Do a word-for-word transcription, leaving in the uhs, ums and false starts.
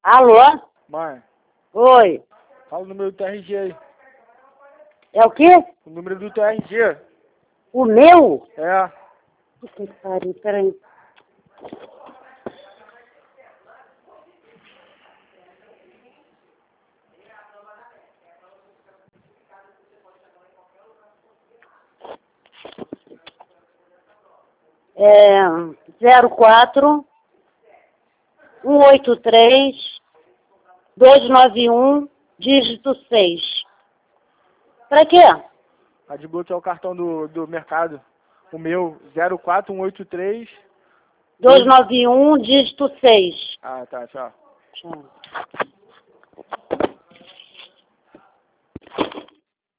Alô? Mãe, Oi. fala o número do teu R G aí. É o quê? O número do teu R G. O meu? É. Que pariu, peraí. É zero quatro um oito três dois nove um dígito seis. Pra quê? A de Bluetooth é o cartão do, do mercado. O meu, zero quatro um oito três dois nove um dígito seis. Ah, tá, tchau. Tchau.